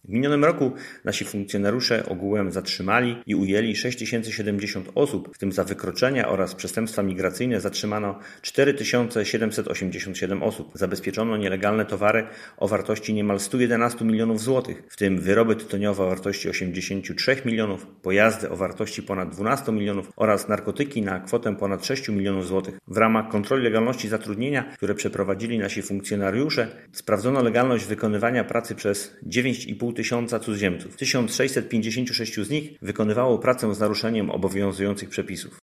W minionym roku nasi funkcjonariusze ogółem zatrzymali i ujęli 6070 osób, w tym za wykroczenia oraz przestępstwa migracyjne zatrzymano 4787 osób. Zabezpieczono nielegalne towary o wartości niemal 111 milionów złotych, w tym wyroby tytoniowe o wartości 83 milionów, pojazdy o wartości ponad 12 milionów oraz narkotyki na kwotę ponad 6 milionów złotych. W ramach kontroli legalności zatrudnienia, które przeprowadzili nasi funkcjonariusze, sprawdzono legalność wykonywania pracy przez 9,5 tysiąca cudzoziemców. 1656 z nich wykonywało pracę z naruszeniem obowiązujących przepisów.